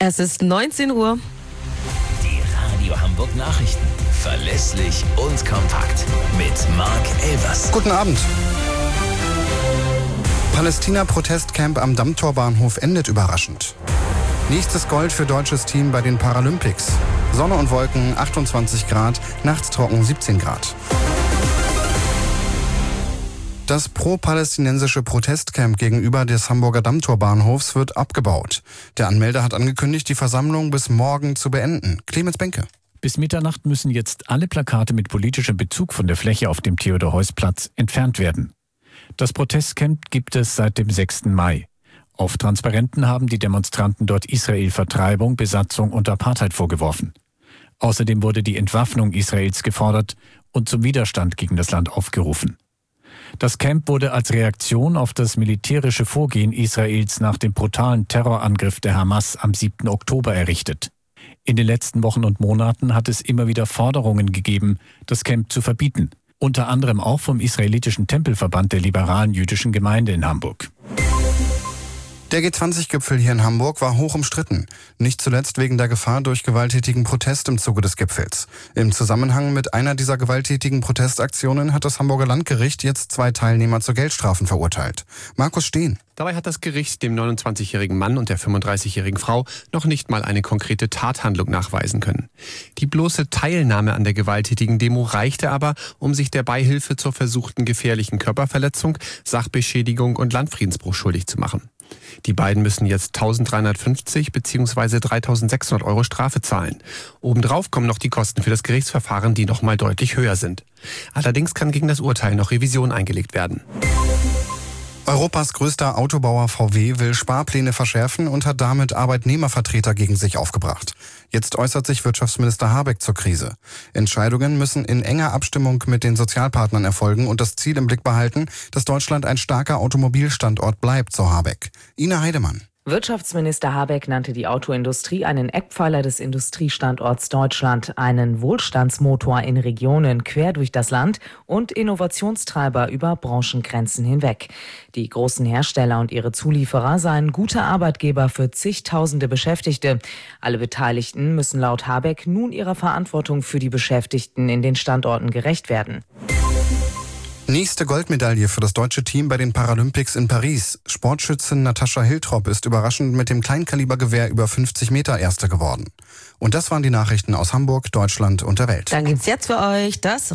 Es ist 19 Uhr. Die Radio Hamburg Nachrichten. Verlässlich und kompakt. Mit Marc Elvers. Guten Abend. Palästina-Protestcamp am Dammtorbahnhof endet überraschend. Nächstes Gold für deutsches Team bei den Paralympics. Sonne und Wolken 28 Grad, nachts trocken 17 Grad. Das pro-palästinensische Protestcamp gegenüber des Hamburger Dammtorbahnhofs wird abgebaut. Der Anmelder hat angekündigt, die Versammlung bis morgen zu beenden. Clemens Benke. Bis Mitternacht müssen jetzt alle Plakate mit politischem Bezug von der Fläche auf dem Theodor-Heuss-Platz entfernt werden. Das Protestcamp gibt es seit dem 6. Mai. Auf Transparenten haben die Demonstranten dort Israel Vertreibung, Besatzung und Apartheid vorgeworfen. Außerdem wurde die Entwaffnung Israels gefordert und zum Widerstand gegen das Land aufgerufen. Das Camp wurde als Reaktion auf das militärische Vorgehen Israels nach dem brutalen Terrorangriff der Hamas am 7. Oktober errichtet. In den letzten Wochen und Monaten hat es immer wieder Forderungen gegeben, das Camp zu verbieten. Unter anderem auch vom israelitischen Tempelverband der liberalen jüdischen Gemeinde in Hamburg. Der G20-Gipfel hier in Hamburg war hoch umstritten. Nicht zuletzt wegen der Gefahr durch gewalttätigen Protest im Zuge des Gipfels. Im Zusammenhang mit einer dieser gewalttätigen Protestaktionen hat das Hamburger Landgericht jetzt 2 Teilnehmer zu Geldstrafen verurteilt. Markus Steen. Dabei hat das Gericht dem 29-jährigen Mann und der 35-jährigen Frau noch nicht mal eine konkrete Tathandlung nachweisen können. Die bloße Teilnahme an der gewalttätigen Demo reichte aber, um sich der Beihilfe zur versuchten gefährlichen Körperverletzung, Sachbeschädigung und Landfriedensbruch schuldig zu machen. Die beiden müssen jetzt 1.350 bzw. 3.600 Euro Strafe zahlen. Obendrauf kommen noch die Kosten für das Gerichtsverfahren, die nochmal deutlich höher sind. Allerdings kann gegen das Urteil noch Revision eingelegt werden. Europas größter Autobauer VW will Sparpläne verschärfen und hat damit Arbeitnehmervertreter gegen sich aufgebracht. Jetzt äußert sich Wirtschaftsminister Habeck zur Krise. Entscheidungen müssen in enger Abstimmung mit den Sozialpartnern erfolgen und das Ziel im Blick behalten, dass Deutschland ein starker Automobilstandort bleibt, so Habeck. Ina Heidemann. Wirtschaftsminister Habeck nannte die Autoindustrie einen Eckpfeiler des Industriestandorts Deutschland, einen Wohlstandsmotor in Regionen quer durch das Land und Innovationstreiber über Branchengrenzen hinweg. Die großen Hersteller und ihre Zulieferer seien gute Arbeitgeber für zigtausende Beschäftigte. Alle Beteiligten müssen laut Habeck nun ihrer Verantwortung für die Beschäftigten in den Standorten gerecht werden. Nächste Goldmedaille für das deutsche Team bei den Paralympics in Paris. Sportschützin Natascha Hiltrop ist überraschend mit dem Kleinkalibergewehr über 50 Meter Erste geworden. Und das waren die Nachrichten aus Hamburg, Deutschland und der Welt. Dann gibt's jetzt für euch das